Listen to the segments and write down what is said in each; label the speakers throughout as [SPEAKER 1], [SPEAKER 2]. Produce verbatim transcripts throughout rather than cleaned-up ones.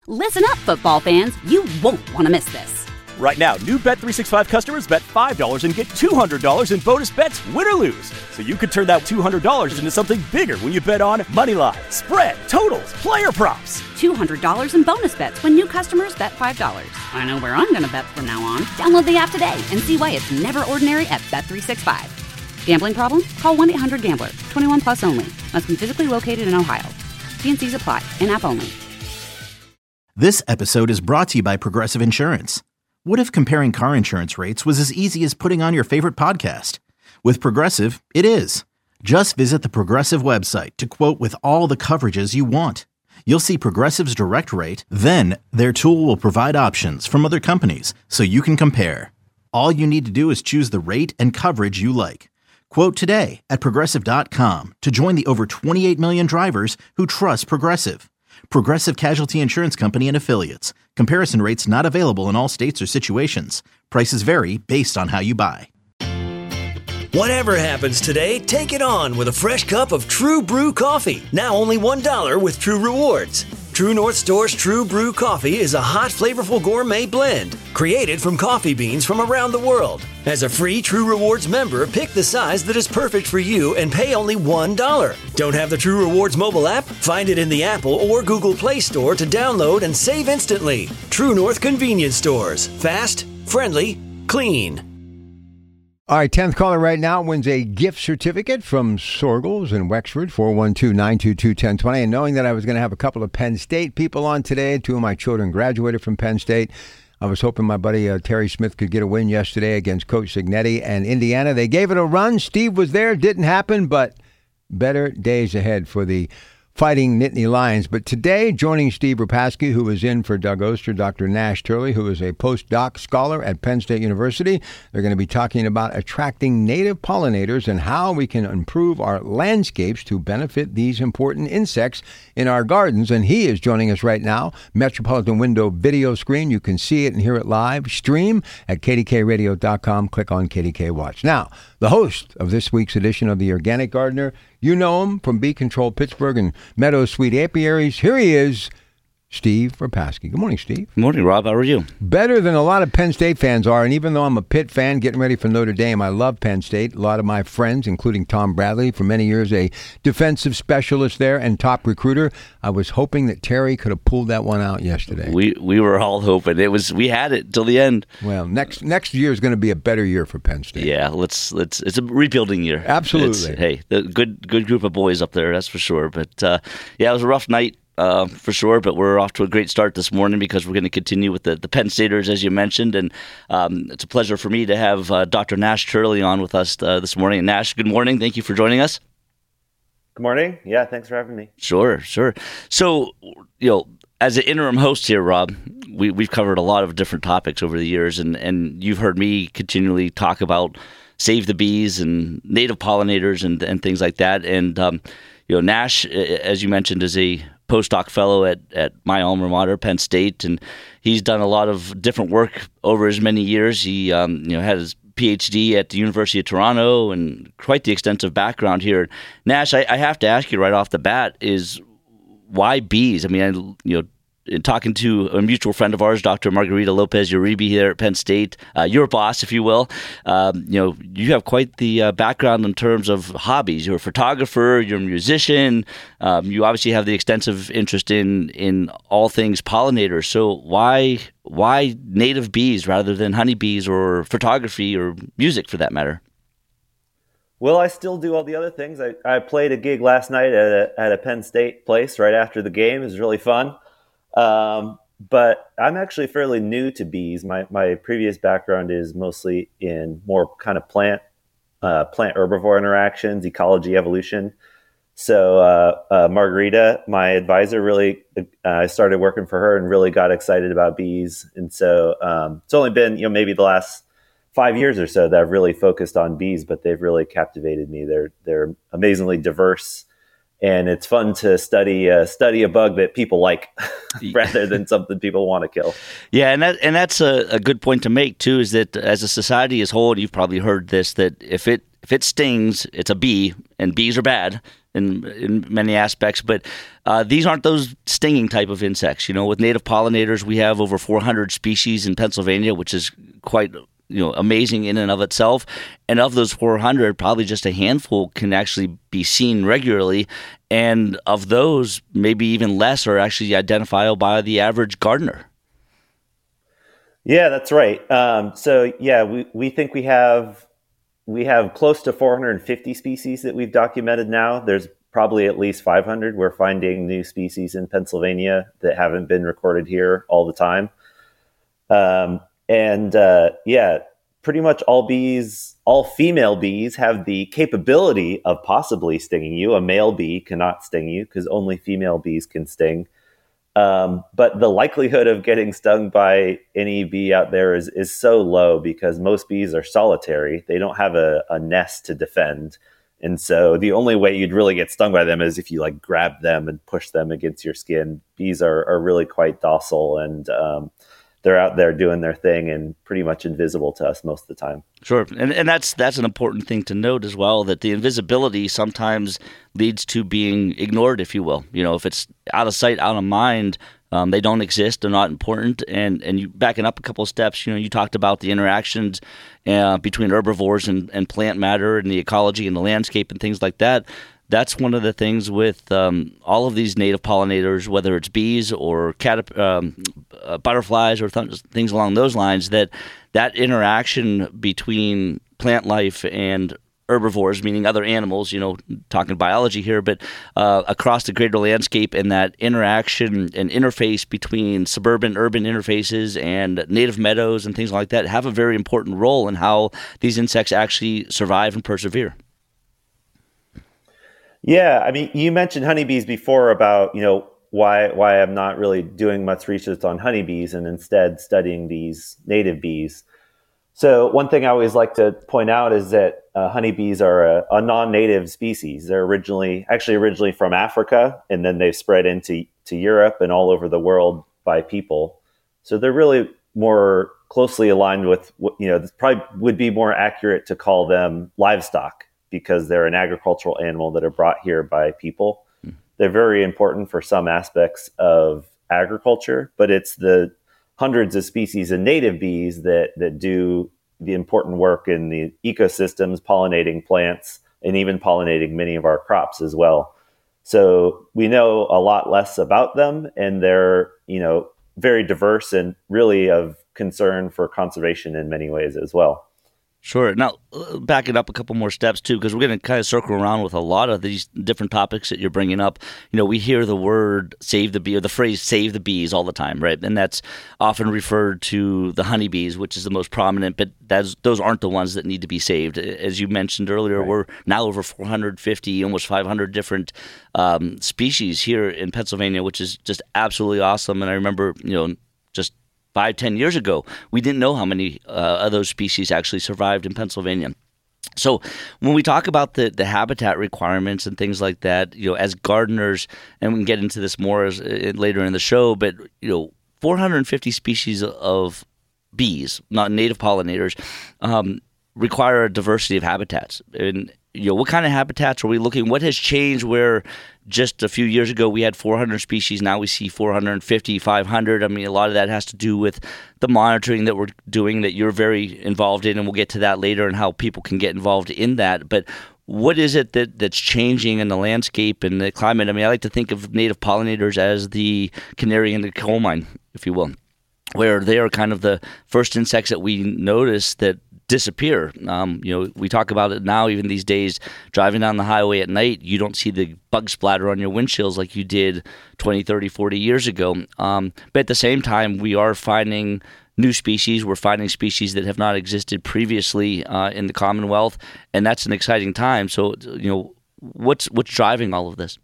[SPEAKER 1] Listen up, football fans. You won't want to miss this.
[SPEAKER 2] Right now, new Bet three sixty-five customers bet five dollars and get two hundred dollars in bonus bets, win or lose. So you could turn that two hundred dollars into something bigger when you bet on moneyline, spread, totals, player props.
[SPEAKER 1] two hundred dollars in bonus bets when new customers bet five dollars. I know where I'm going to bet from now on. Download the app today and see why it's never ordinary at Bet three sixty-five. Gambling problem? Call one eight hundred gambler. twenty-one plus only. Must be physically located in Ohio. T and C's apply. In-app only.
[SPEAKER 3] This episode is brought to you by Progressive Insurance. What if comparing car insurance rates was as easy as putting on your favorite podcast? With Progressive, it is. Just visit the Progressive website to quote with all the coverages you want. You'll see Progressive's direct rate, then their tool will provide options from other companies so you can compare. All you need to do is choose the rate and coverage you like. Quote today at Progressive dot com to join the over twenty-eight million drivers who trust Progressive. Progressive Casualty Insurance Company and Affiliates. Comparison rates not available in all states or situations. Prices vary based on how you buy.
[SPEAKER 4] Whatever happens today, take it on with a fresh cup of True Brew coffee. Now only one dollar with True Rewards. True North Store's True Brew coffee is a hot, flavorful gourmet blend created from coffee beans from around the world. As a free True Rewards member, pick the size that is perfect for you and pay only one dollar. Don't have the True Rewards mobile app? Find it in the Apple or Google Play Store to download and save instantly. True North Convenience Stores. Fast, friendly, clean.
[SPEAKER 5] All right, tenth caller right now wins a gift certificate from Sorgels in Wexford, four one two, nine two two, one zero two zero. And knowing that I was going to have a couple of Penn State people on today, two of my children graduated from Penn State. I was hoping my buddy uh, Terry Smith could get a win yesterday against Coach Signetti and Indiana. They gave it a run. Steve was there. Didn't happen, but better days ahead for the Fighting Nittany Lions. But today, joining Steve Repasky, who is in for Doug Oster, Doctor Nash Turley, who is a postdoc scholar at Penn State University. They're going to be talking about attracting native pollinators and how we can improve our landscapes to benefit these important insects in our gardens. And he is joining us right now. Metropolitan Window video screen. You can see it and hear it live. Stream at K D K radio dot com. Click on K D K Watch. Now, the host of this week's edition of The Organic Gardener, you know him from Bee Control Pittsburgh and Meadow Sweet Apiaries. Here he is, Steve Repasky. Good morning, Steve.
[SPEAKER 6] Good morning, Rob. How are you?
[SPEAKER 5] Better than a lot of Penn State fans are, and even though I'm a Pitt fan getting ready for Notre Dame, I love Penn State. A lot of my friends, including Tom Bradley, for many years a defensive specialist there and top recruiter. I was hoping that Terry could have pulled that one out yesterday.
[SPEAKER 6] We we were all hoping. It was we had it till the end.
[SPEAKER 5] Well, next next year is going to be a better year for Penn State.
[SPEAKER 6] Yeah, let's let's it's a rebuilding year.
[SPEAKER 5] Absolutely.
[SPEAKER 6] It's, hey, the good good group of boys up there, that's for sure. But uh, yeah, it was a rough night. Uh, for sure, but we're off to a great start this morning because we're going to continue with the, the Penn Staters, as you mentioned, and um, it's a pleasure for me to have uh, Doctor Nash Turley on with us uh, this morning. Nash, good morning. Thank you for joining us.
[SPEAKER 7] Good morning. Yeah, thanks for having me.
[SPEAKER 6] Sure, sure. So, you know, as an interim host here, Rob, we, we've covered a lot of different topics over the years, and, and you've heard me continually talk about Save the Bees and native pollinators and, and things like that. And, um, you know, Nash, as you mentioned, is a postdoc fellow at, at my alma mater, Penn State, and he's done a lot of different work over his many years. He um, you know, had his P H D at the University of Toronto and quite the extensive background here. Nash, I, I have to ask you right off the bat, is why bees? I mean, I, you know, in talking to a mutual friend of ours, Doctor Margarita Lopez Uribe here at Penn State, uh, your boss, if you will, um, you know, you have quite the uh, background in terms of hobbies. You're a photographer, you're a musician, um, you obviously have the extensive interest in in all things pollinators. So why why native bees rather than honeybees or photography or music for that matter?
[SPEAKER 7] Well, I still do all the other things. I, I played a gig last night at a, at a Penn State place right after the game. It was really fun. Um, but I'm actually fairly new to bees. My my previous background is mostly in more kind of plant uh, plant herbivore interactions, ecology, evolution. So uh, uh, Margarita, my advisor, really uh, I started working for her and really got excited about bees. And so um, it's only been you know maybe the last five years or so that I've really focused on bees, but they've really captivated me. They're they're amazingly diverse. And it's fun to study uh, study a bug that people like rather than something people want to kill.
[SPEAKER 6] Yeah, and that and that's a, a good point to make too. Is that as a society as a whole, and you've probably heard this, that if it if it stings, it's a bee, and bees are bad. in in many aspects, but uh, these aren't those stinging type of insects. You know, with native pollinators, we have over four hundred species in Pennsylvania, which is quite you know amazing in and of itself. And of those four hundred, probably just a handful can actually be seen regularly, and of those, maybe even less are actually identifiable by the average gardener.
[SPEAKER 7] Yeah, that's right. Um, so yeah, we, we think we have we have close to four hundred fifty species that we've documented now. There's probably at least five hundred. We're finding new species in Pennsylvania that haven't been recorded here all the time. Um, and uh, yeah, pretty much all bees, all female bees have the capability of possibly stinging you. A male bee cannot sting you because only female bees can sting. Um, but the likelihood of getting stung by any bee out there is, is so low because most bees are solitary. They don't have a, a nest to defend. And so the only way you'd really get stung by them is if you like grab them and push them against your skin. Bees are, are really quite docile, and um, they're out there doing their thing and pretty much invisible to us most of the time.
[SPEAKER 6] Sure. And and that's that's an important thing to note as well, that the invisibility sometimes leads to being ignored, if you will. You know, if it's out of sight, out of mind, um, they don't exist, they're not important. And and you backing up a couple of steps, you know, you talked about the interactions uh, between herbivores and, and plant matter and the ecology and the landscape and things like that. That's one of the things with um, all of these native pollinators, whether it's bees or caterp- um, uh, butterflies or th- things along those lines, that that interaction between plant life and herbivores, meaning other animals, you know, talking biology here, but uh, across the greater landscape, and that interaction and interface between suburban, urban interfaces and native meadows and things like that have a very important role in how these insects actually survive and persevere.
[SPEAKER 7] Yeah, I mean, you mentioned honeybees before about, you know, why why I'm not really doing much research on honeybees and instead studying these native bees. So one thing I always like to point out is that uh, honeybees are a, a non-native species. They're originally, actually originally from Africa, and then they've spread into to Europe and all over the world by people. So they're really more closely aligned with, you know, this probably would be more accurate to call them livestock, because they're an agricultural animal that are brought here by people. Mm. They're very important for some aspects of agriculture, but it's the hundreds of species of native bees that, that do the important work in the ecosystems, pollinating plants, and even pollinating many of our crops as well. So we know a lot less about them, and they're, you know, very diverse and really of concern for conservation in many ways as well.
[SPEAKER 6] Sure. Now, back it up a couple more steps, too, because we're going to kind of circle around with a lot of these different topics that you're bringing up. You know, we hear the word save the bee, or the phrase save the bees all the time, right? And that's often referred to the honeybees, which is the most prominent, but that's, those aren't the ones that need to be saved. As you mentioned earlier, right. We're now over four hundred fifty, almost five hundred different um, species here in Pennsylvania, which is just absolutely awesome. And I remember, you know, just Five, ten years ago, we didn't know how many uh, of those species actually survived in Pennsylvania. So when we talk about the, the habitat requirements and things like that, you know, as gardeners, and we can get into this more as, uh, later in the show, but, you know, four hundred fifty species of bees, not native pollinators, um, require a diversity of habitats. And, you know, what kind of habitats are we looking? What has changed where just a few years ago we had four hundred species, now we see four hundred fifty, five hundred? I mean, a lot of that has to do with the monitoring that we're doing, that you're very involved in, and we'll get to that later and how people can get involved in that. But what is it that, that's changing in the landscape and the climate? I mean, I like to think of native pollinators as the canary in the coal mine, if you will, where they are kind of the first insects that we notice that disappear. Um, you know, we talk about it now, even these days, driving down the highway at night, you don't see the bug splatter on your windshields like you did twenty, thirty, forty years ago. Um, but at the same time, we are finding new species. We're finding species that have not existed previously uh, in the Commonwealth, and that's an exciting time. So, you know, what's what's driving all of this?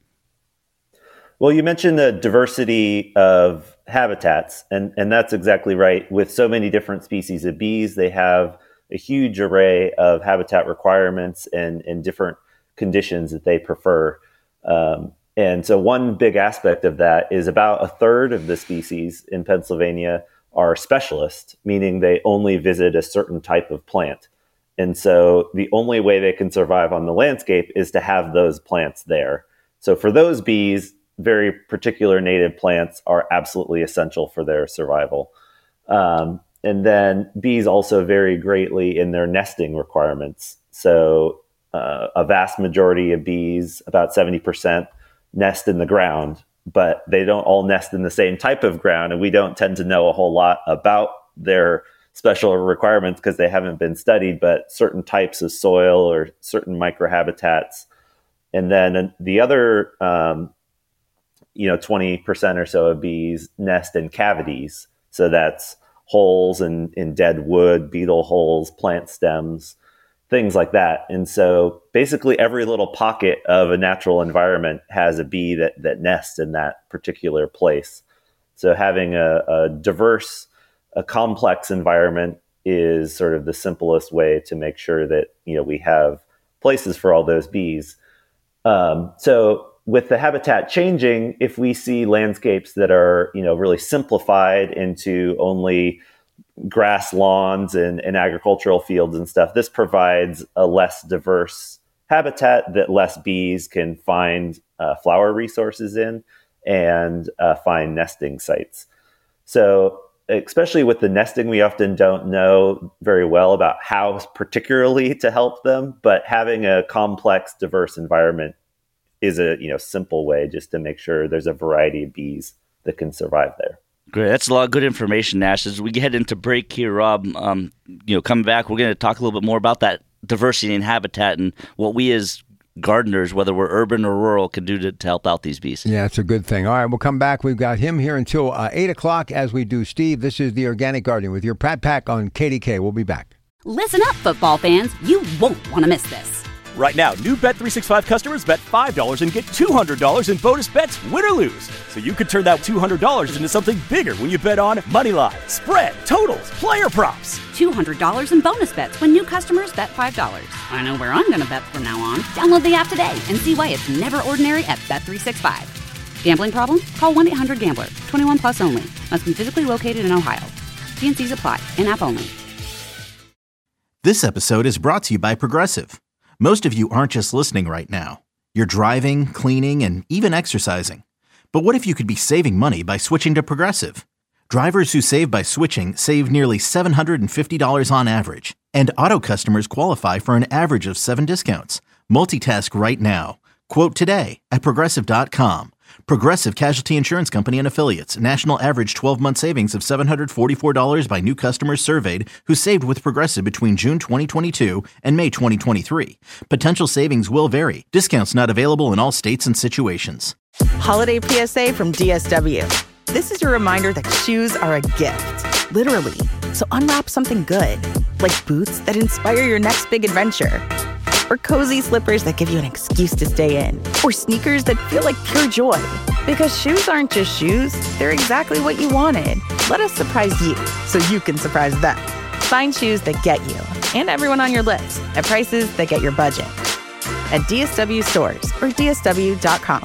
[SPEAKER 7] Well, you mentioned the diversity of habitats, and, and that's exactly right. With so many different species of bees, they have a huge array of habitat requirements and, and different conditions that they prefer. Um, and so one big aspect of that is about a third of the species in Pennsylvania are specialists, meaning they only visit a certain type of plant. And so the only way they can survive on the landscape is to have those plants there. So for those bees, very particular native plants are absolutely essential for their survival. Um, and then bees also vary greatly in their nesting requirements. So uh, a vast majority of bees, about seventy percent, nest in the ground, but they don't all nest in the same type of ground. And we don't tend to know a whole lot about their special requirements because they haven't been studied, but certain types of soil or certain microhabitats. And then the other, um, you know, twenty percent or so of bees nest in cavities. So that's holes in, in dead wood, beetle holes, plant stems, things like that. And so basically every little pocket of a natural environment has a bee that, that nests in that particular place. So having a, a diverse, a complex environment is sort of the simplest way to make sure that, you know, we have places for all those bees. Um, so with the habitat changing, if we see landscapes that are, you know, really simplified into only grass lawns and, and agricultural fields and stuff, this provides a less diverse habitat that less bees can find uh, flower resources in and uh, find nesting sites. So especially with the nesting, we often don't know very well about how particularly to help them, but having a complex, diverse environment is a, you know, simple way just to make sure there's a variety of bees that can survive there.
[SPEAKER 6] Great. That's a lot of good information, Nash. As we head into break here, Rob, um, you know, coming back, we're going to talk a little bit more about that diversity in habitat and what we as gardeners, whether we're urban or rural, can do to, to help out these bees.
[SPEAKER 5] Yeah, it's a good thing. All right, we'll come back. We've got him here until uh, eight o'clock as we do Steve. This is The Organic Gardening with your Pratt Pack on K D K. We'll be back.
[SPEAKER 1] Listen up, football fans. You won't want to miss this.
[SPEAKER 2] Right now, new Bet three sixty-five customers bet five dollars and get two hundred dollars in bonus bets, win or lose. So you could turn that two hundred dollars into something bigger when you bet on money line, spread, totals, player props.
[SPEAKER 1] two hundred dollars in bonus bets when new customers bet five dollars. I know where I'm going to bet from now on. Download the app today and see why it's never ordinary at Bet three sixty-five. Gambling problem? Call one eight hundred gambler. twenty-one plus only. Must be physically located in Ohio. T and C's apply. In-app only.
[SPEAKER 3] This episode is brought to you by Progressive. Most of you aren't just listening right now. You're driving, cleaning, and even exercising. But what if you could be saving money by switching to Progressive? Drivers who save by switching save nearly seven hundred fifty dollars on average. And auto customers qualify for an average of seven discounts. Multitask right now. Quote today at Progressive dot com. Progressive Casualty Insurance Company and Affiliates. National average twelve-month savings of seven hundred forty-four dollars by new customers surveyed who saved with Progressive between June twenty twenty-two and May twenty twenty-three. Potential savings will vary. Discounts not available in all states and situations.
[SPEAKER 8] Holiday P S A from D S W. This is your reminder that shoes are a gift, literally. So unwrap something good, like boots that inspire your next big adventure. Or cozy slippers that give you an excuse to stay in. Or sneakers that feel like pure joy. Because shoes aren't just shoes, they're exactly what you wanted. Let us surprise you, so you can surprise them. Find shoes that get you, and everyone on your list, at prices that get your budget. At D S W stores or D S W dot com.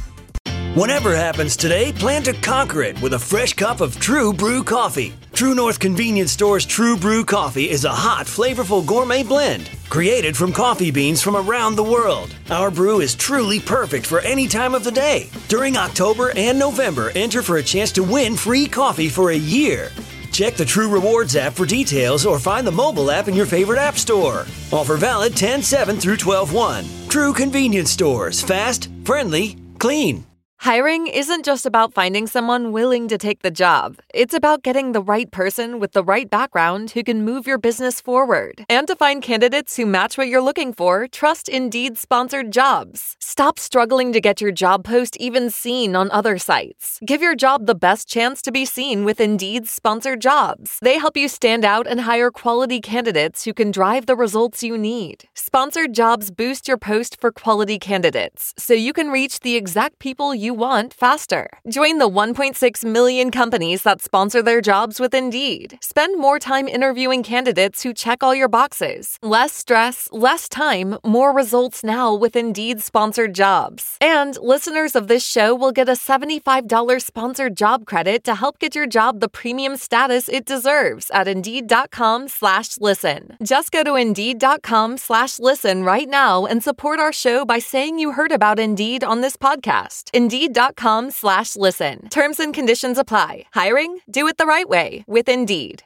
[SPEAKER 4] Whatever happens today, plan to conquer it with a fresh cup of True Brew coffee. True North Convenience Store's True Brew coffee is a hot, flavorful gourmet blend created from coffee beans from around the world. Our brew is truly perfect for any time of the day. During October and November, enter for a chance to win free coffee for a year. Check the True Rewards app for details or find the mobile app in your favorite app store. Offer valid ten seven through twelve one. True Convenience Stores. Fast, friendly, clean.
[SPEAKER 9] Hiring isn't just about finding someone willing to take the job. It's about getting the right person with the right background who can move your business forward. And to find candidates who match what you're looking for, trust Indeed sponsored jobs. Stop struggling to get your job post even seen on other sites. Give your job the best chance to be seen with Indeed sponsored jobs. They help you stand out and hire quality candidates who can drive the results you need. Sponsored jobs boost your post for quality candidates, so you can reach the exact people you you want faster. Join the one point six million companies that sponsor their jobs with Indeed. Spend more time interviewing candidates who check all your boxes. Less stress, less time, more results now with Indeed sponsored jobs. And listeners of this show will get a seventy-five dollars sponsored job credit to help get your job the premium status it deserves at Indeed.com slash listen. Just go to Indeed.com slash listen right now and support our show by saying you heard about Indeed on this podcast. Indeed.com slash listen. Terms and conditions apply. Hiring? Do it the right way with Indeed.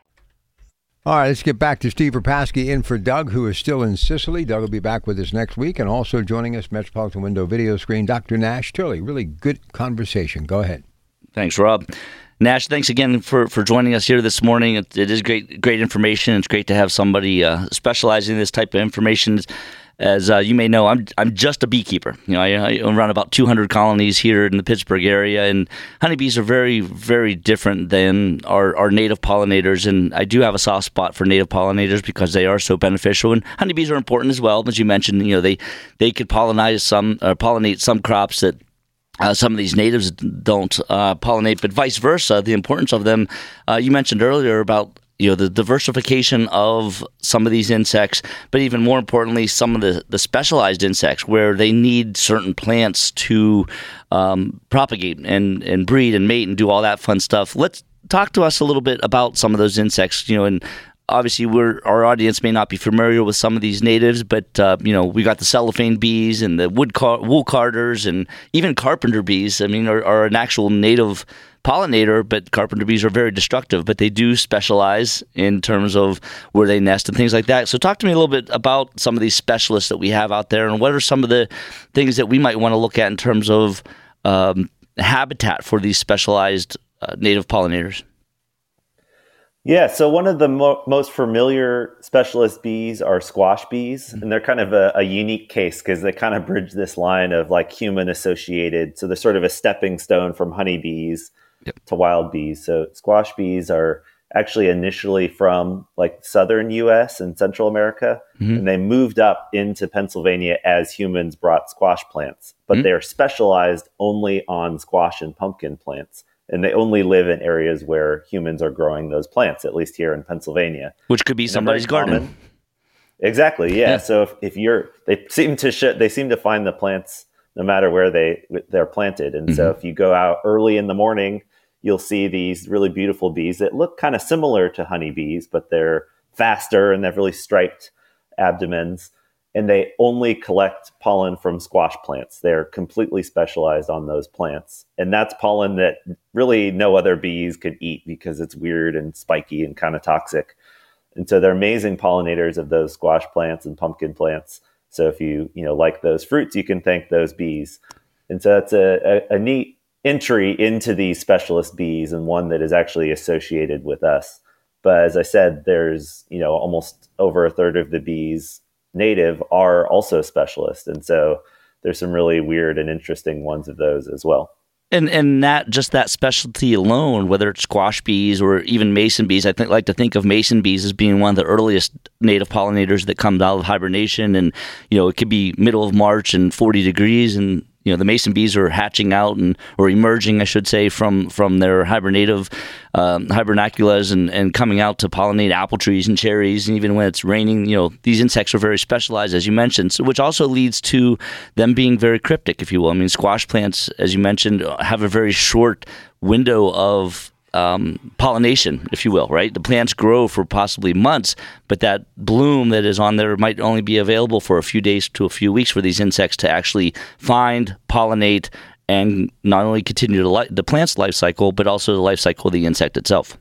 [SPEAKER 5] All right, let's get back to Steve Rapaski in for Doug, who is still in Sicily. Doug will be back with us next week. And also joining us, Metropolitan Window Video Screen, Doctor Nash Turley. Really good conversation. Go ahead.
[SPEAKER 6] Thanks, Rob. Nash, thanks again for, for joining us here this morning. It, it is great great information. It's great to have somebody uh, specializing in this type of information. As uh, you may know, I'm I'm just a beekeeper. You know, I, I run about two hundred colonies here in the Pittsburgh area, and honeybees are very, very different than our, our native pollinators. And I do have a soft spot for native pollinators because they are so beneficial. And honeybees are important as well, as you mentioned. You know, they they could pollinize some, uh, pollinate some crops that Uh, some of these natives don't uh, pollinate, but vice versa. The importance of them, uh, you mentioned earlier about you know the diversification of some of these insects, but even more importantly, some of the, the specialized insects where they need certain plants to um, propagate and, and breed and mate and do all that fun stuff. Let's talk to us a little bit about some of those insects, you know, and obviously, we're, our audience may not be familiar with some of these natives, but uh, you know we got the cellophane bees and the wood car- wool carders and even carpenter bees. I mean, are, are an actual native pollinator, but carpenter bees are very destructive. But they do specialize in terms of where they nest and things like that. So, talk to me a little bit about some of these specialists that we have out there, and what are some of the things that we might want to look at in terms of um, habitat for these specialized uh, native pollinators.
[SPEAKER 7] Yeah, so one of the mo- most familiar specialist bees are squash bees, and they're kind of a, a unique case because they kind of bridge this line of like human associated. So they're sort of a stepping stone from honeybees yep. to wild bees. So squash bees are actually initially from like southern U S and Central America, mm-hmm. and they moved up into Pennsylvania as humans brought squash plants, but mm-hmm. they're specialized only on squash and pumpkin plants. And they only live in areas where humans are growing those plants, at least here in Pennsylvania.
[SPEAKER 6] Which could be somebody's garden.
[SPEAKER 7] Common. Exactly, yeah. yeah. So if, if you're, they seem to sh- they seem to find the plants no matter where they they're planted. And mm-hmm. so if you go out early in the morning, you'll see these really beautiful bees that look kind of similar to honeybees, but they're faster and they have really striped abdomens. And they only collect pollen from squash plants. They're completely specialized on those plants. And that's pollen that really no other bees could eat because it's weird and spiky and kind of toxic. And so they're amazing pollinators of those squash plants and pumpkin plants. So if you, you know, like those fruits, you can thank those bees. And so that's a, a, a neat entry into these specialist bees, and one that is actually associated with us. But as I said, there's, you know, almost over a third of the bees native are also specialists. And so there's some really weird and interesting ones of those as well.
[SPEAKER 6] And and that just that specialty alone, whether it's squash bees or even mason bees, I think like to think of mason bees as being one of the earliest native pollinators that comes out of hibernation. And, you know, it could be middle of March and forty degrees, and you know the mason bees are hatching out and or emerging, I should say, from from their hibernative um, hibernaculas and, and coming out to pollinate apple trees and cherries. And even when it's raining, you know these insects are very specialized, as you mentioned, so, which also leads to them being very cryptic, if you will. I mean, squash plants, as you mentioned, have a very short window of Um, pollination, if you will, right? The plants grow for possibly months, but that bloom that is on there might only be available for a few days to a few weeks for these insects to actually find, pollinate, and not only continue the, li- the plant's life cycle, but also the life cycle of the insect itself.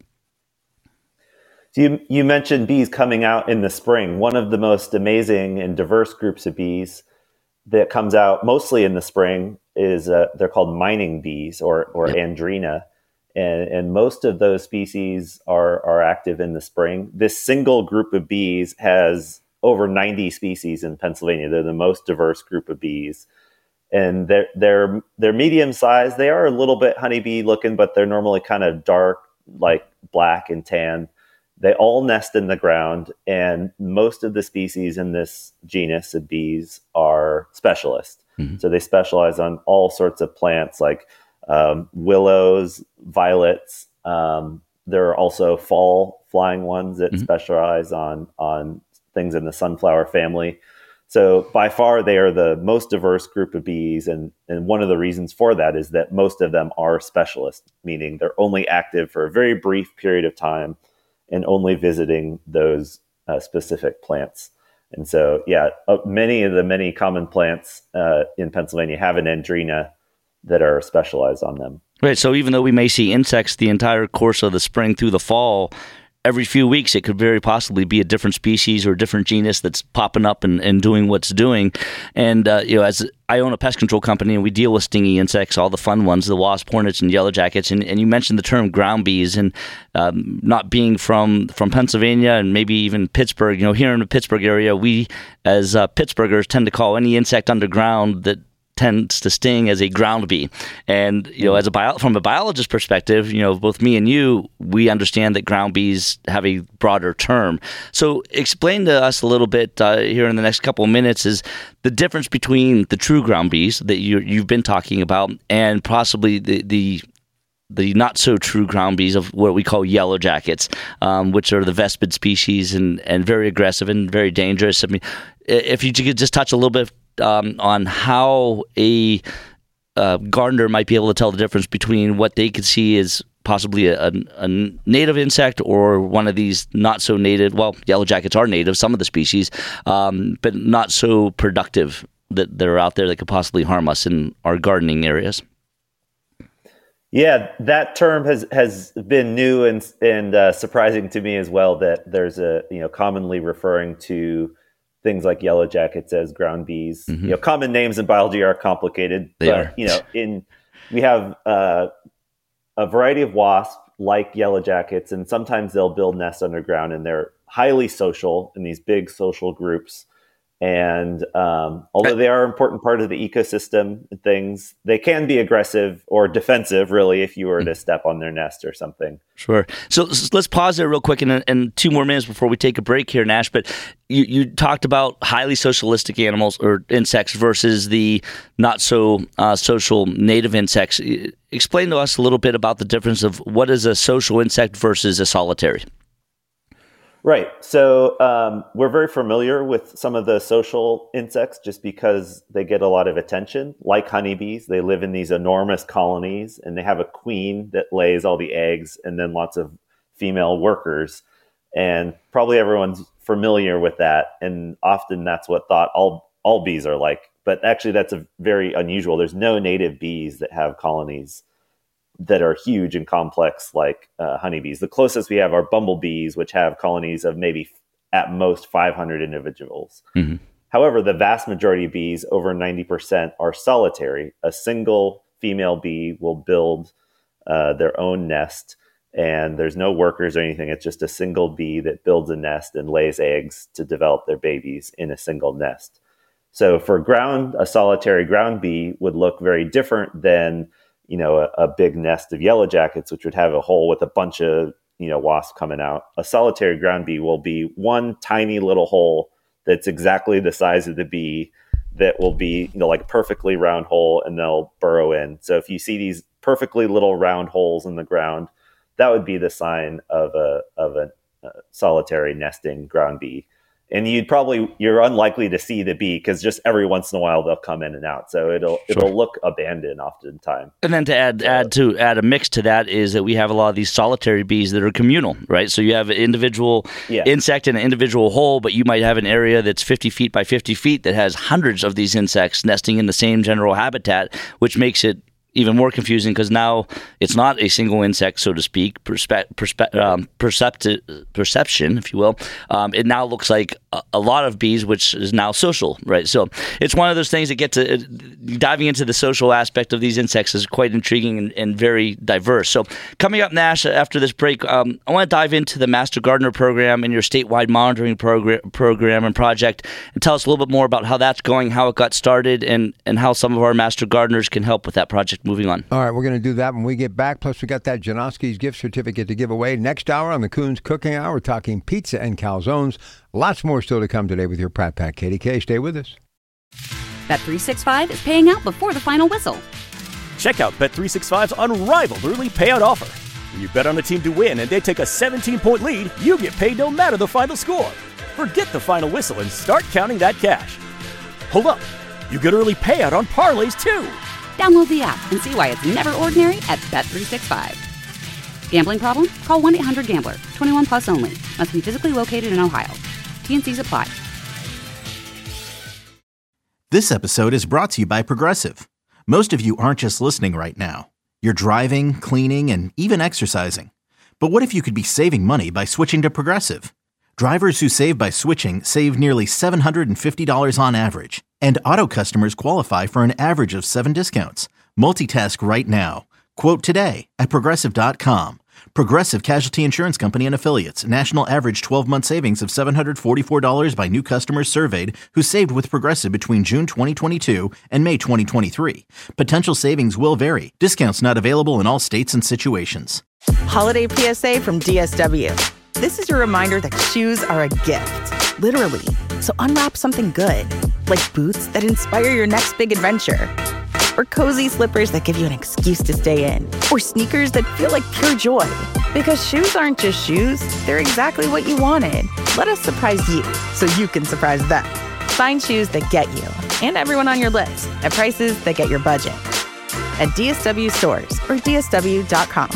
[SPEAKER 7] You, you mentioned bees coming out in the spring. One of the most amazing and diverse groups of bees that comes out mostly in the spring is uh, they're called mining bees or, or yep. Andrena. And, and most of those species are, are active in the spring. This single group of bees has over ninety species in Pennsylvania. They're the most diverse group of bees. And they're, they're, they're medium sized. They are a little bit honeybee looking, but they're normally kind of dark, like black and tan. They all nest in the ground. And most of the species in this genus of bees are specialists. Mm-hmm. So they specialize on all sorts of plants like um, willows, violets. Um, there are also fall flying ones that mm-hmm. specialize on on things in the sunflower family. So by far, they are the most diverse group of bees. And, and one of the reasons for that is that most of them are specialists, meaning they're only active for a very brief period of time and only visiting those uh, specific plants. And so, yeah, uh, many of the many common plants uh, in Pennsylvania have an andrina that are specialized on them.
[SPEAKER 6] Right. So even though we may see insects the entire course of the spring through the fall, every few weeks, it could very possibly be a different species or a different genus that's popping up and, and doing what's doing. And, uh, you know, as I own a pest control company and we deal with stingy insects, all the fun ones, the wasp, hornets, and yellow jackets. And, and you mentioned the term ground bees, and um, not being from, from Pennsylvania and maybe even Pittsburgh, you know, here in the Pittsburgh area, we as uh, Pittsburghers tend to call any insect underground that tends to sting as a ground bee. And, you know, as a bio, from a biologist perspective, you know, both me and you, we understand that ground bees have a broader term. So explain to us a little bit uh, here in the next couple of minutes is the difference between the true ground bees that you, you've been talking about and possibly the, the the not-so-true ground bees of what we call yellow jackets, um, which are the vespid species and, and very aggressive and very dangerous. I mean, if you could just touch a little bit Um, on how a uh, gardener might be able to tell the difference between what they could see as possibly a, a, a native insect or one of these not so native, well, yellow jackets are native, some of the species, um, but not so productive that they're out there that could possibly harm us in our gardening areas.
[SPEAKER 7] Yeah, that term has, has been new and and uh, surprising to me as well, that there's a, you know, commonly referring to things like yellow jackets as ground bees. Mm-hmm. You know, common names in biology are complicated,
[SPEAKER 6] they
[SPEAKER 7] but
[SPEAKER 6] are.
[SPEAKER 7] you know, in we have uh, a variety of wasps like yellow jackets, and sometimes they'll build nests underground, and they're highly social in these big social groups. And um, although they are an important part of the ecosystem and things, they can be aggressive or defensive, really, if you were to step on their nest or something.
[SPEAKER 6] Sure. So let's pause there real quick and, and two more minutes before we take a break here, Nash. But you, you talked about highly socialistic animals or insects versus the not so uh, social native insects. Explain to us a little bit about the difference of what is a social insect versus a solitary.
[SPEAKER 7] Right. So um, we're very familiar with some of the social insects just because they get a lot of attention, like honeybees. They live in these enormous colonies, and they have a queen that lays all the eggs and then lots of female workers. And probably everyone's familiar with that. And often that's what thought all, all bees are like. But actually, that's a very unusual. There's no native bees that have colonies that are huge and complex like uh, honeybees. The closest we have are bumblebees, which have colonies of maybe at most five hundred individuals. Mm-hmm. However, the vast majority of bees, over ninety percent, are solitary. A single female bee will build uh, their own nest, and there's no workers or anything. It's just a single bee that builds a nest and lays eggs to develop their babies in a single nest. So for ground, a solitary ground bee would look very different than you know, a, a big nest of yellow jackets, which would have a hole with a bunch of, you know, wasps coming out. A solitary ground bee will be one tiny little hole that's exactly the size of the bee that will be, you know, like perfectly round hole, and they'll burrow in. So if you see these perfectly little round holes in the ground, that would be the sign of a, of a, a solitary nesting ground bee. And you'd probably, you're unlikely to see the bee because just every once in a while they'll come in and out. So it'll, sure. it'll look abandoned oftentimes.
[SPEAKER 6] And then to add, so, add to add a mix to that is that we have a lot of these solitary bees that are communal, right? So you have an individual yeah. insect in an individual hole, but you might have an area that's fifty feet by fifty feet that has hundreds of these insects nesting in the same general habitat, which makes it even more confusing because now it's not a single insect, so to speak, perspe- perspe- um, percept- perception, if you will. Um, it now looks like a, a lot of bees, which is now social, right? So it's one of those things that get to uh, diving into the social aspect of these insects is quite intriguing and, and very diverse. So coming up, Nash, after this break, um, I want to dive into the Master Gardener program and your statewide monitoring progr- program and project, and tell us a little bit more about how that's going, how it got started, and, and how some of our Master Gardeners can help with that project. Moving on.
[SPEAKER 5] All right, we're going to do that when we get back. Plus, we got that Janoski's gift certificate to give away. Next hour on the Coons Cooking Hour, we're talking pizza and calzones. Lots more still to come today with your Pratt Pack. K D K, stay with us.
[SPEAKER 1] Bet three sixty-five is paying out before the final whistle.
[SPEAKER 2] Check out Bet three sixty-five's unrivaled early payout offer. When you bet on a team to win and they take a seventeen-point lead, you get paid no matter the final score. Forget the final whistle and start counting that cash. Hold up. You get early payout on parlays, too.
[SPEAKER 1] Download the app and see why it's never ordinary at Bet three sixty-five. Gambling problem? Call one eight hundred gambler. twenty-one plus only. Must be physically located in Ohio. T and C's apply.
[SPEAKER 3] This episode is brought to you by Progressive. Most of you aren't just listening right now. You're driving, cleaning, and even exercising. But what if you could be saving money by switching to Progressive? Drivers who save by switching save nearly seven hundred fifty dollars on average. And auto customers qualify for an average of seven discounts. Multitask right now. Quote today at Progressive dot com. Progressive Casualty Insurance Company and Affiliates. National average twelve-month savings of seven hundred forty-four dollars by new customers surveyed who saved with Progressive between June twenty twenty-two and May twenty twenty-three. Potential savings will vary. Discounts not available in all states and situations.
[SPEAKER 8] Holiday P S A from D S W. This is your reminder that shoes are a gift, literally. So unwrap something good, like boots that inspire your next big adventure, or cozy slippers that give you an excuse to stay in, or sneakers that feel like pure joy. Because shoes aren't just shoes, they're exactly what you wanted. Let us surprise you so you can surprise them. Find shoes that get you and everyone on your list at prices that get your budget at D S W stores or D S W dot com.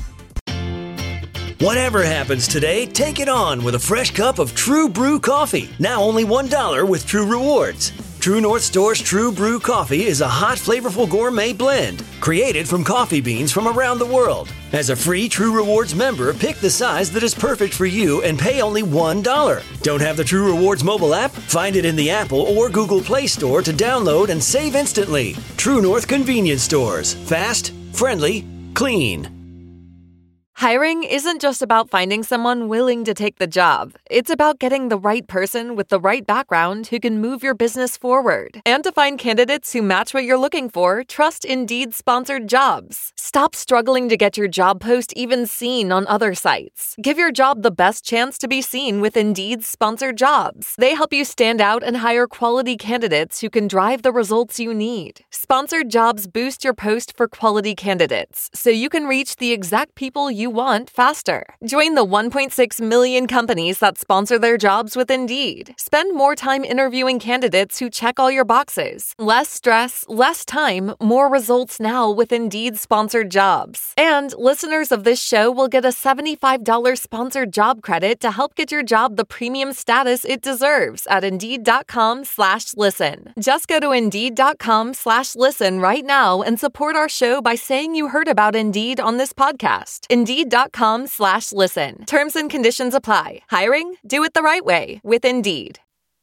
[SPEAKER 4] Whatever happens today, take it on with a fresh cup of True Brew coffee. Now only one dollar with True Rewards. True North Store's True Brew coffee is a hot, flavorful gourmet blend created from coffee beans from around the world. As a free True Rewards member, pick the size that is perfect for you and pay only one dollar. Don't have the True Rewards mobile app? Find it in the Apple or Google Play Store to download and save instantly. True North Convenience Stores. Fast, friendly, clean.
[SPEAKER 9] Hiring isn't just about finding someone willing to take the job. It's about getting the right person with the right background who can move your business forward. And to find candidates who match what you're looking for, trust Indeed sponsored jobs. Stop struggling to get your job post even seen on other sites. Give your job the best chance to be seen with Indeed sponsored jobs. They help you stand out and hire quality candidates who can drive the results you need. Sponsored jobs boost your post for quality candidates, so you can reach the exact people you want faster. Join the one point six million companies that sponsor their jobs with Indeed. Spend more time interviewing candidates who check all your boxes. Less stress, less time, more results now with Indeed sponsored jobs. And listeners of this show will get a seventy-five dollars sponsored job credit to help get your job the premium status it deserves at Indeed.com slash listen. Just go to Indeed.com slash listen right now and support our show by saying you heard about Indeed on this podcast. Indeed.com slash listen. Terms and conditions apply. Hiring? Do it the right way with Indeed.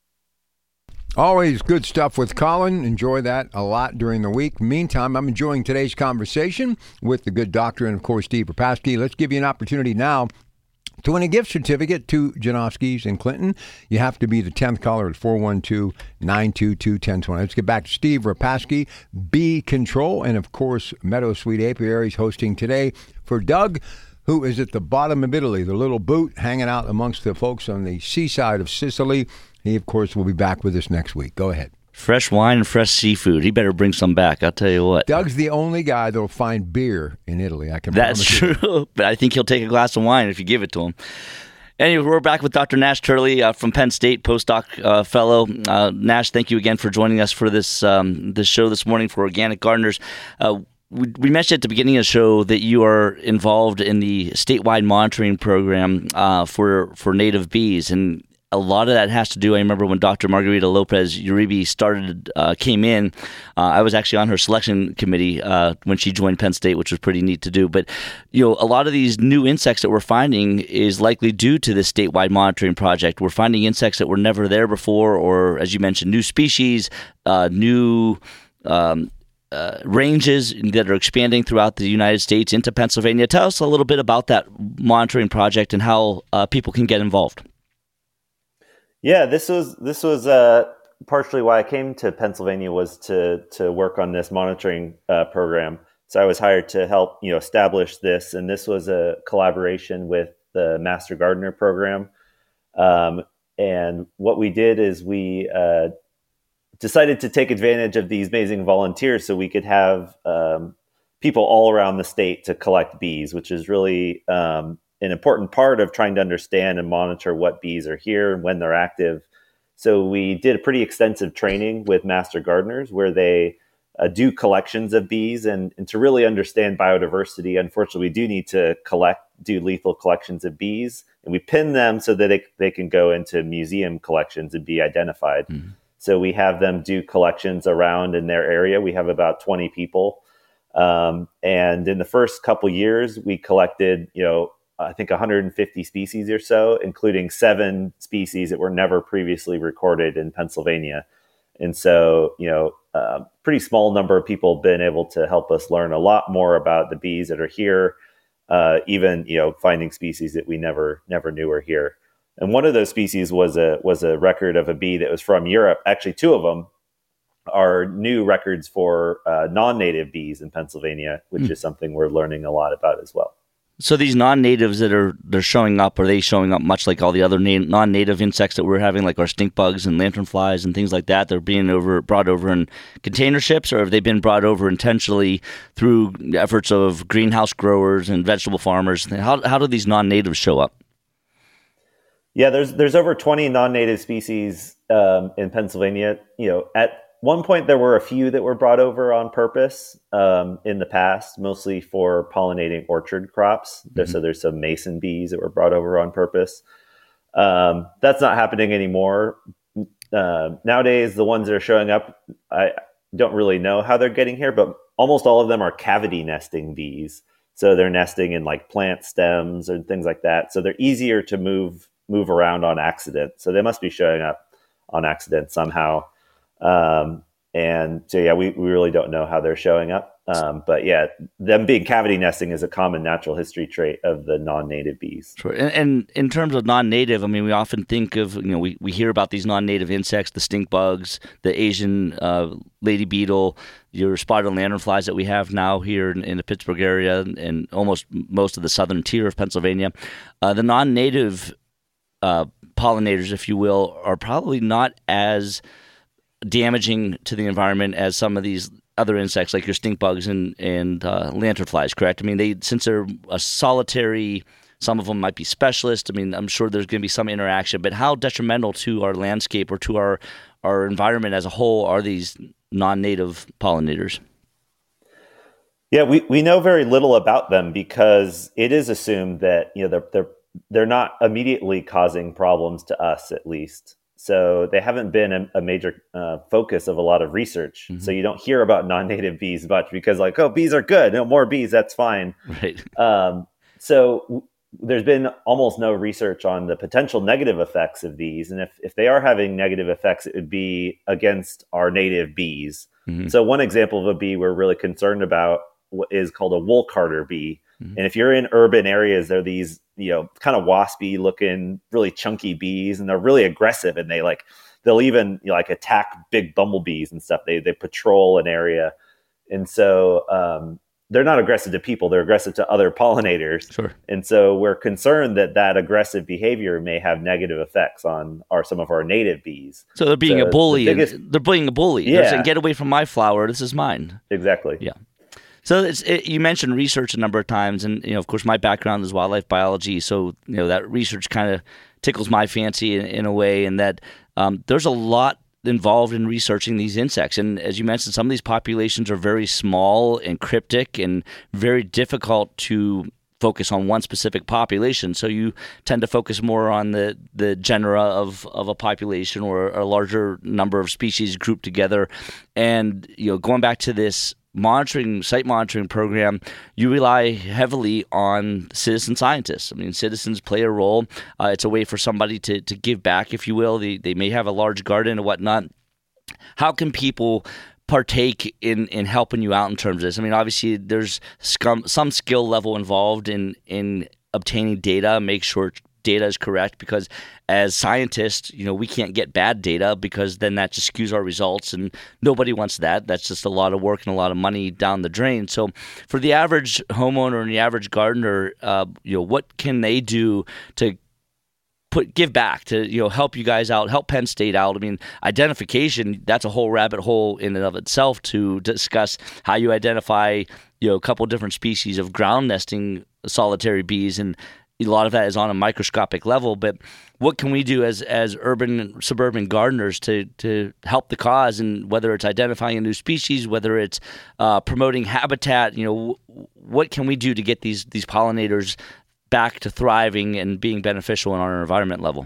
[SPEAKER 5] Always good stuff with Colin. Enjoy that a lot during the week. Meantime, I'm enjoying today's conversation with the good doctor and, of course, Steve Rapasky. Let's give you an opportunity now to win a gift certificate to Janoski's in Clinton. You have to be the tenth caller at four one two, nine two two, one zero two zero. Let's get back to Steve Rapasky, B Control, and, of course, Meadow Sweet Apiaries hosting today for Doug, who is at the bottom of Italy, the little boot, hanging out amongst the folks on the seaside of Sicily. He, of course, will be back with us next week. Go ahead.
[SPEAKER 6] Fresh wine and fresh seafood. He better bring some back, I'll tell you what.
[SPEAKER 5] Doug's the only guy that will find beer in Italy. I can
[SPEAKER 6] That's
[SPEAKER 5] promise
[SPEAKER 6] true,
[SPEAKER 5] you.
[SPEAKER 6] But I think he'll take a glass of wine if you give it to him. Anyway, we're back with Doctor Nash Turley uh, from Penn State, postdoc uh, fellow. Uh, Nash, thank you again for joining us for this um, this show this morning for Organic Gardeners. Uh, we, we mentioned at the beginning of the show that you are involved in the statewide monitoring program uh, for for native bees, and a lot of that has to do, I remember when Doctor Margarita Lopez Uribe started, uh, came in, uh, I was actually on her selection committee uh, when she joined Penn State, which was pretty neat to do. But, you know, a lot of these new insects that we're finding is likely due to this statewide monitoring project. We're finding insects that were never there before, or, as you mentioned, new species, uh, new um, uh, ranges that are expanding throughout the United States into Pennsylvania. Tell us a little bit about that monitoring project and how uh, people can get involved.
[SPEAKER 7] Yeah, this was this was uh, partially why I came to Pennsylvania, was to to work on this monitoring uh, program. So I was hired to help, you know, establish this, and this was a collaboration with the Master Gardener program. Um, and what we did is we uh, decided to take advantage of these amazing volunteers so we could have um, people all around the state to collect bees, which is really um, an important part of trying to understand and monitor what bees are here and when they're active. So we did a pretty extensive training with master gardeners where they uh, do collections of bees, and, and to really understand biodiversity, unfortunately, we do need to collect, do lethal collections of bees, and we pin them so that they, they can go into museum collections and be identified. Mm-hmm. So we have them do collections around in their area. We have about twenty people. Um, and in the first couple years, we collected, you know, I think one hundred fifty species or so, including seven species that were never previously recorded in Pennsylvania. And so, you know, a pretty small number of people have been able to help us learn a lot more about the bees that are here, uh, even, you know, finding species that we never never knew were here. And one of those species was a was a record of a bee that was from Europe. Actually, two of them are new records for uh, non-native bees in Pennsylvania, which mm. is something we're learning a lot about as well.
[SPEAKER 6] So these non-natives that are they're showing up, are they showing up much like all the other na- non-native insects that we're having, like our stink bugs and lanternflies and things like that? They're being over brought over in container ships, or have they been brought over intentionally through efforts of greenhouse growers and vegetable farmers? How how do these non-natives show up?
[SPEAKER 7] Yeah, there's there's over twenty non-native species um, in Pennsylvania. You know, at one point there were a few that were brought over on purpose um, in the past, mostly for pollinating orchard crops. Mm-hmm. So there's some mason bees that were brought over on purpose. Um, that's not happening anymore. Uh, nowadays, the ones that are showing up, I don't really know how they're getting here, but almost all of them are cavity nesting bees. So they're nesting in like plant stems and things like that. So they're easier to move move around on accident. So they must be showing up on accident somehow. Um, and so, yeah, we, we really don't know how they're showing up. Um, but yeah, them being cavity nesting is a common natural history trait of the non-native bees.
[SPEAKER 6] Sure. And, and in terms of non-native, I mean, we often think of, you know, we, we hear about these non-native insects, the stink bugs, the Asian uh, lady beetle, your spotted lanternflies that we have now here in, in the Pittsburgh area and almost most of the southern tier of Pennsylvania. Uh, the non-native uh, pollinators, if you will, are probably not as damaging to the environment as some of these other insects like your stink bugs and, and uh, lanternflies, correct? I mean, they since they're a solitary, some of them might be specialists. I mean, I'm sure there's going to be some interaction, but how detrimental to our landscape or to our, our environment as a whole are these non-native pollinators?
[SPEAKER 7] Yeah, we, we know very little about them because it is assumed that, you know, they're, they're, they're not immediately causing problems to us, at least. So they haven't been a, a major uh, focus of a lot of research. Mm-hmm. So you don't hear about non-native bees much because like, oh, bees are good. No more bees. That's fine.
[SPEAKER 6] Right.
[SPEAKER 7] Um, so w- there's been almost no research on the potential negative effects of these. And if, if they are having negative effects, it would be against our native bees. Mm-hmm. So one example of a bee we're really concerned about is called a wool carder bee. Mm-hmm. And if you're in urban areas, they're these, you know, kind of waspy looking, really chunky bees, and they're really aggressive. And they like, they'll even, you know, like attack big bumblebees and stuff. They they patrol an area, and so um, they're not aggressive to people; they're aggressive to other pollinators.
[SPEAKER 6] Sure.
[SPEAKER 7] And so we're concerned that that aggressive behavior may have negative effects on our some of our native bees.
[SPEAKER 6] So they're being
[SPEAKER 7] so
[SPEAKER 6] a bully.
[SPEAKER 7] The biggest,
[SPEAKER 6] they're being a bully.
[SPEAKER 7] Yeah.
[SPEAKER 6] They're saying, "Get away from my flower. This is mine."
[SPEAKER 7] Exactly.
[SPEAKER 6] Yeah. So it's, it, you mentioned research a number of times, and you know, of course, my background is wildlife biology. So you know that research kind of tickles my fancy in, in a way, and that um, there's a lot involved in researching these insects. And as you mentioned, some of these populations are very small and cryptic, and very difficult to focus on one specific population. So you tend to focus more on the, the genera of, of a population or a larger number of species grouped together. And you know, going back to this monitoring, site monitoring program, you rely heavily on citizen scientists. I mean, citizens play a role. Uh, it's a way for somebody to, to give back, if you will. They, they may have a large garden or whatnot. How can people partake in, in helping you out in terms of this? I mean, obviously, there's scum, some skill level involved in, in obtaining data, make sure data is correct, because as scientists, you know, we can't get bad data because then that just skews our results, and nobody wants that. That's just a lot of work and a lot of money down the drain. So for the average homeowner and the average gardener, uh, you know, what can they do to put give back to, you know, help you guys out, help Penn State out. I mean, identification, that's a whole rabbit hole in and of itself to discuss how you identify, you know, a couple different species of ground nesting solitary bees, and a lot of that is on a microscopic level. But what can we do as as urban and suburban gardeners to to help the cause, and whether it's identifying a new species, whether it's uh, promoting habitat, you know, w- what can we do to get these these pollinators back to thriving and being beneficial in our environment level?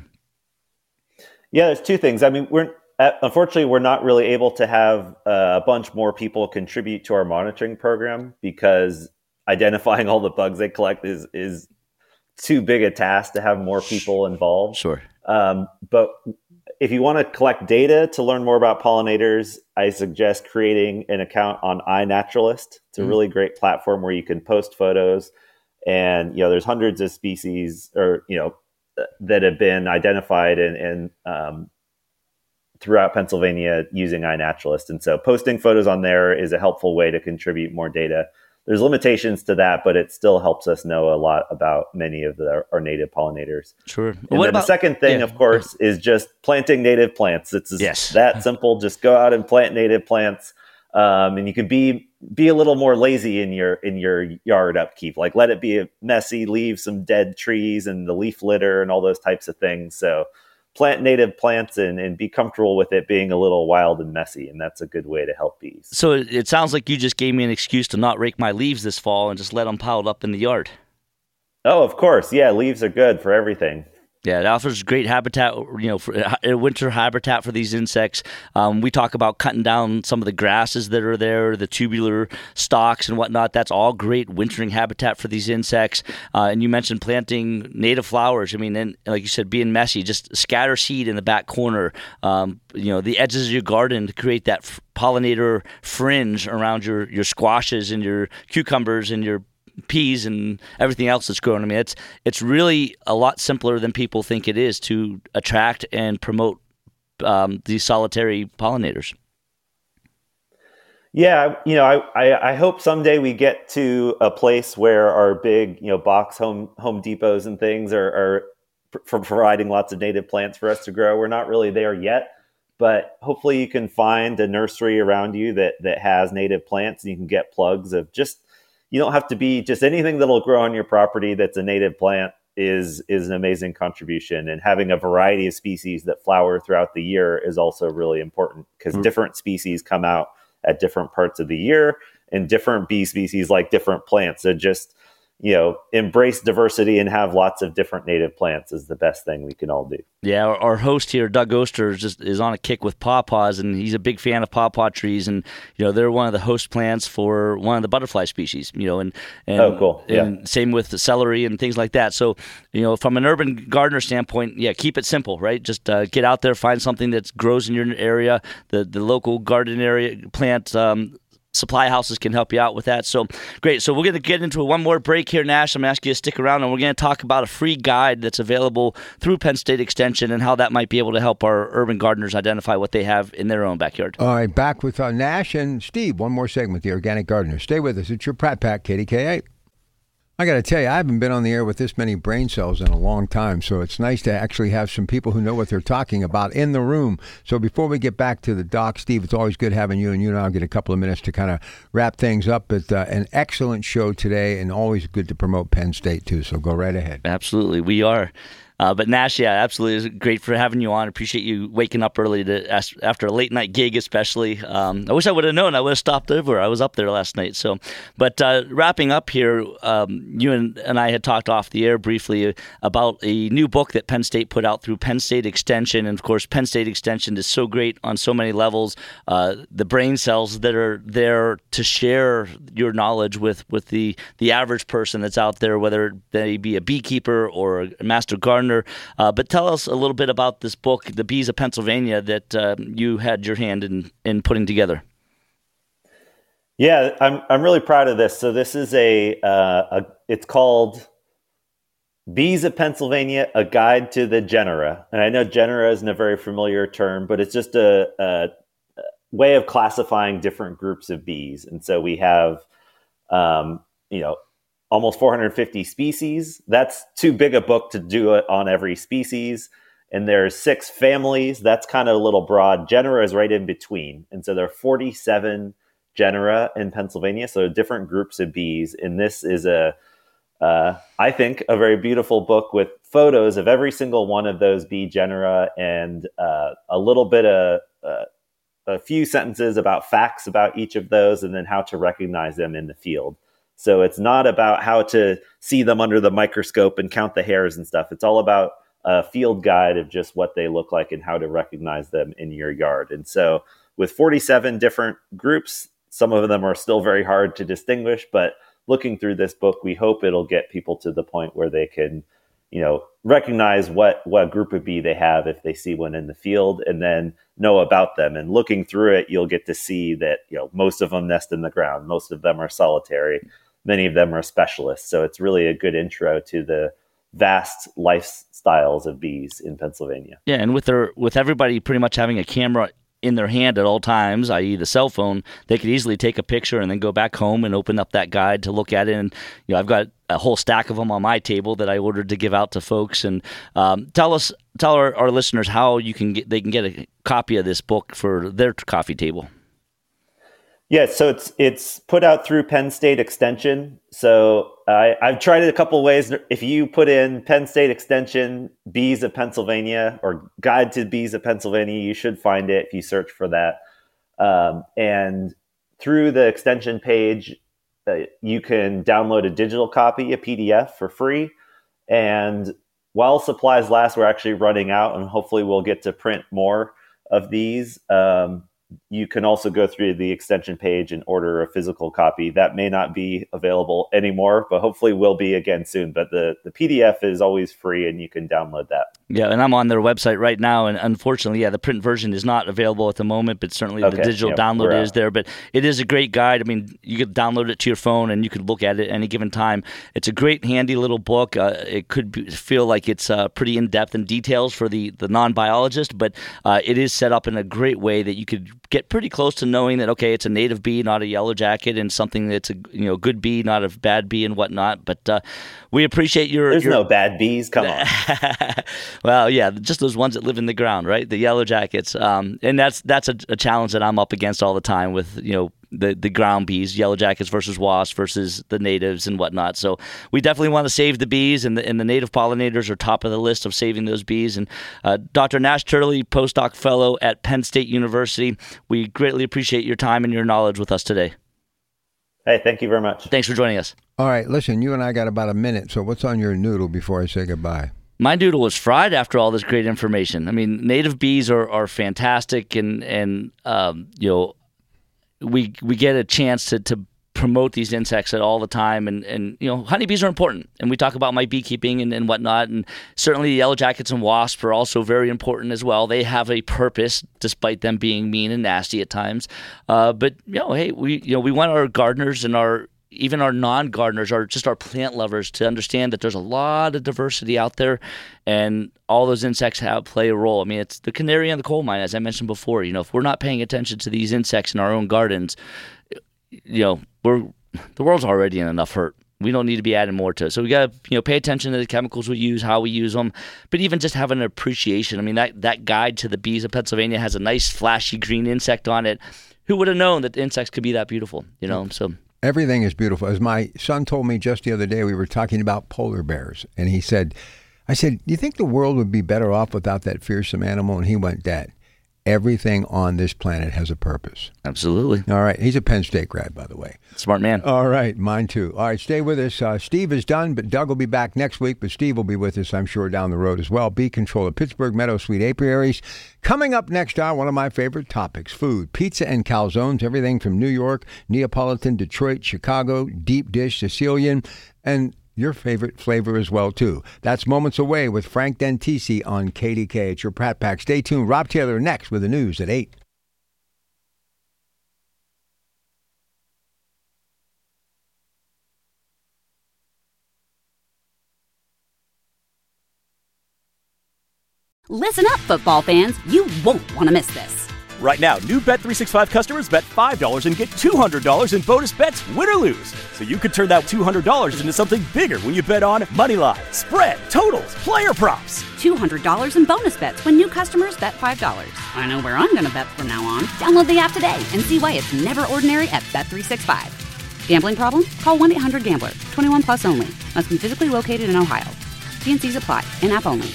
[SPEAKER 7] Yeah, there's two things. I mean, we're unfortunately we're not really able to have uh, a bunch more people contribute to our monitoring program, because identifying all the bugs they collect is is too big a task to have more people involved.
[SPEAKER 6] Sure.
[SPEAKER 7] Um, but if you want to collect data to learn more about pollinators, I suggest creating an account on iNaturalist. It's a mm. really great platform where you can post photos. And, you know, there's hundreds of species or, you know, that have been identified in, in um, throughout Pennsylvania using iNaturalist. And so posting photos on there is a helpful way to contribute more data. There's limitations to that, but it still helps us know a lot about many of the, our native pollinators.
[SPEAKER 6] Sure.
[SPEAKER 7] And
[SPEAKER 6] what
[SPEAKER 7] then
[SPEAKER 6] about,
[SPEAKER 7] the second thing,
[SPEAKER 6] yeah.
[SPEAKER 7] of course, is just planting native plants. It's
[SPEAKER 6] yes.
[SPEAKER 7] that simple. Just go out and plant native plants. Um, and you can be be a little more lazy in your in your yard upkeep. Like, let it be messy, leave some dead trees and the leaf litter and all those types of things. So plant native plants and, and be comfortable with it being a little wild and messy. And that's a good way to help bees.
[SPEAKER 6] So it sounds like you just gave me an excuse to not rake my leaves this fall and just let them piled up in the yard.
[SPEAKER 7] Oh, of course. Yeah, leaves are good for everything.
[SPEAKER 6] Yeah, it offers great habitat, you know, for uh, winter habitat for these insects. Um, we talk about cutting down some of the grasses that are there, the tubular stalks and whatnot. That's all great wintering habitat for these insects. Uh, and you mentioned planting native flowers. I mean, and like you said, being messy, just scatter seed in the back corner, um, you know, the edges of your garden to create that f- pollinator fringe around your, your squashes and your cucumbers and your peas and everything else that's growing. I mean, it's it's really a lot simpler than people think it is to attract and promote um, these solitary pollinators.
[SPEAKER 7] Yeah, you know, I, I I hope someday we get to a place where our big, you know, box home Home Depots and things are, are pr- providing lots of native plants for us to grow. We're not really there yet, but hopefully you can find a nursery around you that that has native plants, and you can get plugs of just. You don't have to be just anything that'll grow on your property that's a native plant is is an amazing contribution. And having a variety of species that flower throughout the year is also really important, because mm-hmm. different species come out at different parts of the year, and different bee species like different plants. So just, you know, embrace diversity and have lots of different native plants is the best thing we can all do.
[SPEAKER 6] Yeah, our, our host here, Doug Oster, is just is on a kick with pawpaws, and he's a big fan of pawpaw trees. And you know, they're one of the host plants for one of the butterfly species. You know, and, and
[SPEAKER 7] oh, cool, yeah.
[SPEAKER 6] And same with the celery and things like that. So, you know, from an urban gardener standpoint, yeah, keep it simple, right? Just uh, get out there, find something that grows in your area, the the local garden area plant. Um, Supply houses can help you out with that. So great. So we're going to get into one more break here, Nash. I'm going to ask you to stick around, and we're going to talk about a free guide that's available through Penn State Extension and how that might be able to help our urban gardeners identify what they have in their own backyard.
[SPEAKER 5] All right, back with uh, Nash and Steve. One more segment, The Organic Gardener. Stay with us. It's your Pratt Pack, K D K A. I got to tell you, I haven't been on the air with this many brain cells in a long time, so it's nice to actually have some people who know what they're talking about in the room. So before we get back to the doc, Steve, it's always good having you, and you and I'll get a couple of minutes to kind of wrap things up. But uh, an excellent show today, and always good to promote Penn State, too, so go right ahead.
[SPEAKER 6] Absolutely, we are. Uh, but Nash, yeah, absolutely. It's great for having you on. Appreciate you waking up early to ask, after a late night gig, especially. Um, I wish I would have known. I would have stopped over. I was up there last night. So, but uh, wrapping up here, um, you and, and I had talked off the air briefly about a new book that Penn State put out through Penn State Extension. And of course, Penn State Extension is so great on so many levels. Uh, the brain cells that are there to share your knowledge with, with the, the average person that's out there, whether they be a beekeeper or a master gardener. Uh, but tell us a little bit about this book, The Bees of Pennsylvania, that uh, you had your hand in, in putting together.
[SPEAKER 7] Yeah, I'm I'm really proud of this. So this is a, uh, a it's called Bees of Pennsylvania, A Guide to the Genera. And I know genera isn't a very familiar term, but it's just a, a way of classifying different groups of bees. And so we have, um, you know, almost four hundred fifty species. That's too big a book to do it on every species. And there's six families. That's kind of a little broad. Genera is right in between. And so there are forty-seven genera in Pennsylvania. So different groups of bees. And this is a, uh, I think, a very beautiful book with photos of every single one of those bee genera and uh, a little bit of uh, a few sentences about facts about each of those and then how to recognize them in the field. So it's not about how to see them under the microscope and count the hairs and stuff. It's all about a field guide of just what they look like and how to recognize them in your yard. And so with forty-seven different groups, some of them are still very hard to distinguish, but looking through this book, we hope it'll get people to the point where they can, you know, recognize what, what group of bee they have if they see one in the field and then know about them. And looking through it, you'll get to see that, you know, most of them nest in the ground. Most of them are solitary. Many of them are specialists. So it's really a good intro to the vast lifestyles of bees in Pennsylvania.
[SPEAKER 6] Yeah, and with their with everybody pretty much having a camera in their hand at all times, that is the cell phone, they could easily take a picture and then go back home and open up that guide to look at it. And you know, I've got a whole stack of them on my table that I ordered to give out to folks. And um, tell us, tell our, our listeners how you can get they can get a copy of this book for their coffee table.
[SPEAKER 7] Yeah, so it's it's put out through Penn State Extension. So I, I've tried it a couple of ways. If you put in Penn State Extension, Bees of Pennsylvania, or Guide to Bees of Pennsylvania, you should find it if you search for that. Um, and through the extension page, uh, you can download a digital copy, a P D F for free. And while supplies last, we're actually running out, and hopefully we'll get to print more of these. Um, You can also go through the extension page and order a physical copy. That may not be available anymore, but hopefully will be again soon. But the, the P D F is always free and you can download that.
[SPEAKER 6] Yeah, and I'm on their website right now, and unfortunately, yeah, the print version is not available at the moment, but certainly
[SPEAKER 7] Okay,
[SPEAKER 6] the digital
[SPEAKER 7] yeah,
[SPEAKER 6] download
[SPEAKER 7] we're
[SPEAKER 6] is
[SPEAKER 7] out.
[SPEAKER 6] there. But it is a great guide. I mean, you could download it to your phone, and you could look at it at any given time. It's a great, handy little book. Uh, it could be, feel like it's uh, pretty in-depth in details for the, the non-biologist, but uh, it is set up in a great way that you could get pretty close to knowing that, okay, it's a native bee, not a yellow jacket, and something that's a you know good bee, not a bad bee and whatnot. But uh, we appreciate your...
[SPEAKER 7] There's
[SPEAKER 6] your...
[SPEAKER 7] no bad bees. Come on.
[SPEAKER 6] Well, yeah, just those ones that live in the ground, right? The yellow jackets. Um, and that's that's a, a challenge that I'm up against all the time with, you know, the, the ground bees, yellow jackets versus wasps versus the natives and whatnot. So we definitely want to save the bees, and the, and the native pollinators are top of the list of saving those bees. And uh, Doctor Nash Turley, postdoc fellow at Penn State University, we greatly appreciate your time and your knowledge with us today.
[SPEAKER 7] Hey, thank you very much.
[SPEAKER 6] Thanks for joining us.
[SPEAKER 5] All right, listen, you and I got about a minute, so what's on your noodle before I say goodbye?
[SPEAKER 6] My noodle was fried after all this great information. I mean, native bees are, are fantastic, and and um, you know, we we get a chance to, to promote these insects at all the time, and, and you know, honeybees are important, and we talk about my beekeeping and, and whatnot, and certainly the yellow jackets and wasps are also very important as well. They have a purpose, despite them being mean and nasty at times. Uh, but you know, hey, we you know we want our gardeners and our even our non-gardeners, are just our plant lovers, to understand that there's a lot of diversity out there, and all those insects have play a role. I mean, it's the canary in the coal mine, as I mentioned before. You know, if we're not paying attention to these insects in our own gardens, you know, we're the world's already in enough hurt. We don't need to be adding more to it. So we got to, you know, pay attention to the chemicals we use, how we use them, but even just having an appreciation. I mean, that, that guide to the bees of Pennsylvania has a nice flashy green insect on it. Who would have known that insects could be that beautiful, you know? So
[SPEAKER 5] everything is beautiful. As my son told me just the other day, we were talking about polar bears, and he said, I said, do you think the world would be better off without that fearsome animal? And he went, Dad, everything on this planet has a purpose.
[SPEAKER 6] Absolutely.
[SPEAKER 5] All right. He's a Penn State grad, by the way.
[SPEAKER 6] Smart man.
[SPEAKER 5] All right. Mine too. All right. Stay with us. Uh, Steve is done, but Doug will be back next week. But Steve will be with us, I'm sure, down the road as well. Bee control of Pittsburgh Meadow Sweet Apiaries. Coming up next hour, one of my favorite topics, food, pizza and calzones, everything from New York, Neapolitan, Detroit, Chicago, deep dish, Sicilian, and your favorite flavor as well, too. That's Moments Away with Frank Dentisi on K D K. It's your Pratt Pack. Stay tuned. Rob Taylor next with the news at eight.
[SPEAKER 1] Listen up, football fans. You won't want to miss this.
[SPEAKER 2] Right now, new Bet three sixty-five customers bet five dollars and get two hundred dollars in bonus bets, win or lose. So you could turn that two hundred dollars into something bigger when you bet on Moneyline, Spread, Totals, Player Props.
[SPEAKER 1] two hundred dollars in bonus bets when new customers bet five dollars. I know where I'm going to bet from now on. Download the app today and see why it's never ordinary at Bet three sixty-five. Gambling problem? Call one eight hundred gambler. twenty-one plus only. Must be physically located in Ohio. T and C's apply. In-app only.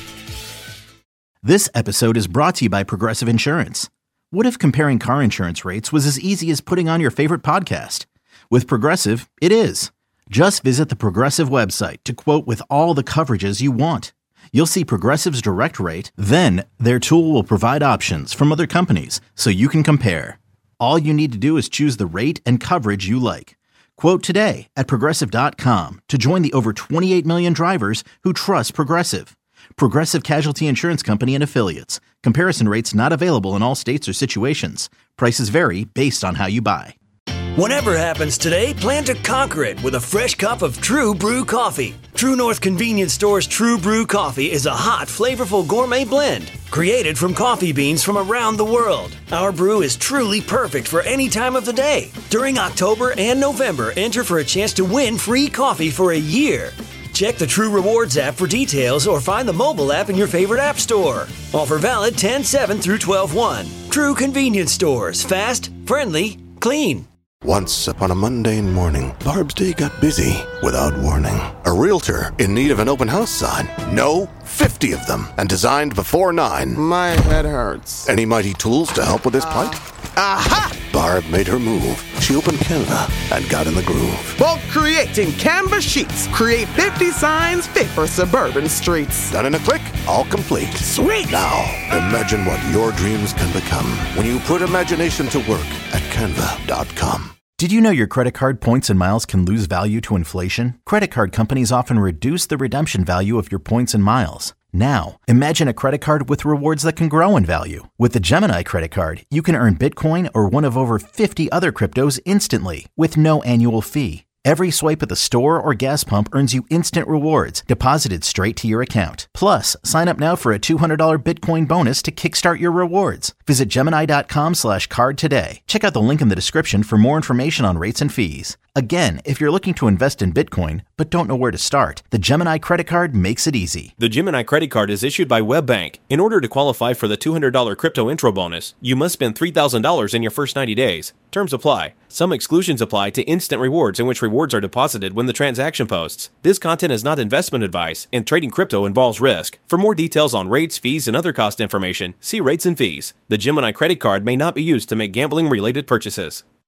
[SPEAKER 3] This episode is brought to you by Progressive Insurance. What if comparing car insurance rates was as easy as putting on your favorite podcast? With Progressive, it is. Just visit the Progressive website to quote with all the coverages you want. You'll see Progressive's direct rate, then their tool will provide options from other companies so you can compare. All you need to do is choose the rate and coverage you like. Quote today at Progressive dot com to join the over twenty-eight million drivers who trust Progressive. Progressive Casualty Insurance Company and Affiliates. Comparison rates not available in all states or situations. Prices vary based on how you buy.
[SPEAKER 4] Whatever happens today, plan to conquer it with a fresh cup of True Brew coffee. True North Convenience Store's True Brew coffee is a hot, flavorful gourmet blend created from coffee beans from around the world. Our brew is truly perfect for any time of the day. During October and November, enter for a chance to win free coffee for a year. Check the True Rewards app for details or find the mobile app in your favorite app store. Offer valid ten seven through twelve one. True Convenience Stores. Fast, friendly, clean.
[SPEAKER 10] Once upon a mundane morning, Barb's day got busy without warning. A realtor in need of an open house sign. No, fifty of them, and designed before nine.
[SPEAKER 11] My head hurts.
[SPEAKER 10] Any mighty tools to help with this plight? Aha! Barb made her move. She opened Canva and got in the groove.
[SPEAKER 11] Bulk creating Canva sheets. Create fifty signs fit for suburban streets.
[SPEAKER 10] Done in a click, all complete.
[SPEAKER 11] Sweet!
[SPEAKER 10] Now, imagine what your dreams can become when you put imagination to work at canva dot com.
[SPEAKER 3] Did you know your credit card points and miles can lose value to inflation? Credit card companies often reduce the redemption value of your points and miles. Now, imagine a credit card with rewards that can grow in value. With the Gemini credit card, you can earn Bitcoin or one of over fifty other cryptos instantly with no annual fee. Every swipe at the store or gas pump earns you instant rewards deposited straight to your account. Plus, sign up now for a two hundred dollars Bitcoin bonus to kickstart your rewards. Visit Gemini dot com slash card today. Check out the link in the description for more information on rates and fees. Again, if you're looking to invest in Bitcoin but don't know where to start, the Gemini credit card makes it easy.
[SPEAKER 12] The Gemini credit card is issued by WebBank. In order to qualify for the two hundred dollars crypto intro bonus, you must spend three thousand dollars in your first ninety days. Terms apply. Some exclusions apply to instant rewards in which rewards are deposited when the transaction posts. This content is not investment advice, and trading crypto involves risk. For more details on rates, fees, and other cost information, see rates and fees. The Gemini credit card may not be used to make gambling-related purchases.